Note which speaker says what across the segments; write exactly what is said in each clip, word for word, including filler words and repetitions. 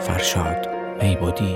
Speaker 1: فرشاد میبودی.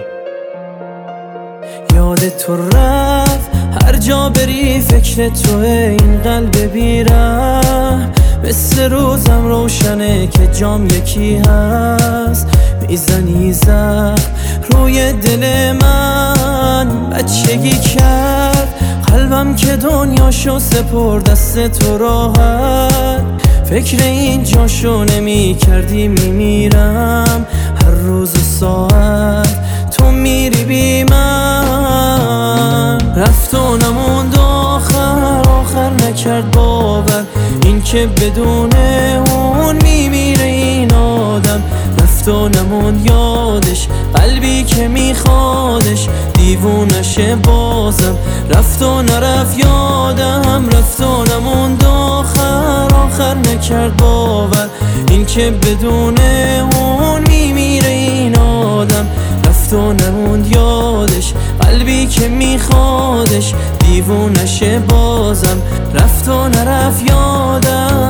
Speaker 2: یاد تو رفت هر جا بری فکر توه، این قلب بیره مثل روزم روشنه که جام یکی هست. میزنی زخم روی دل من، بچگی کرد قلبم که دنیاشو سپرد دست تو راحت. فکر این جاشو نمی کردی میمیرم هر روز و ساعت تو میری بی من. رفت و نموند آخر آخر نکرد باور این که بدون اون میمیره این آدم. رفت و نموند یادش قلبی که میخوادش دیوونشه بازم. رفت و نرفت یادم، رفت و نموند آخر آخر نکرد باور این که بدون اون میمیره این آدم. رفت و نموند یادش قلبی که میخوادش دیوونشه بازم. رفت و نرفت یادم.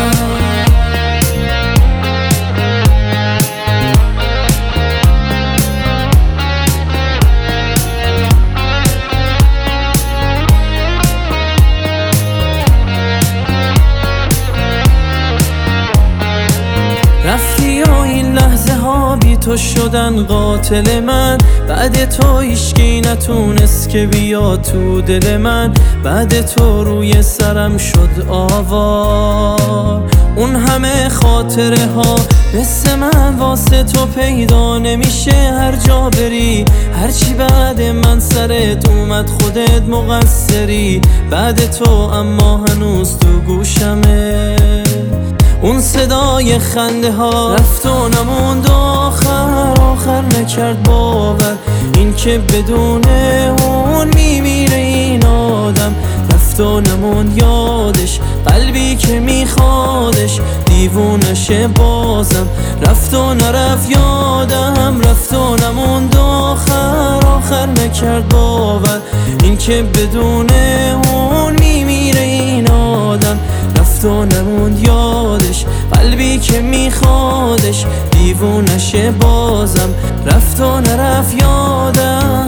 Speaker 2: رفتی و این لحظه ها بی تو شدن قاتل من. بعد تو هیچکی نتونست که بیاد تو دل من. بعد تو روی سرم شد آوار. اون همه خاطره ها مثل من واسه تو پیدا نمیشه. هر جا بری هرچی بعد من سرت اومد خودت مقصری. بعد تو اما هنوز تو گوشمه اون صدای خنده ها. رفت و نموند آخر آخر نکرد باور این که بدون اون میمیره این آدم. رفت و نموند یادش قلبی که میخوادش دیوونشه بازم. رفت و نرفت یادم، رفت و نموند آخر آخر نکرد باور این که بدون اون میمیره این آدم. رفت و نموند یادش قلبی که میخوادش دیوونشه بازم. رفت و نرفت یادم.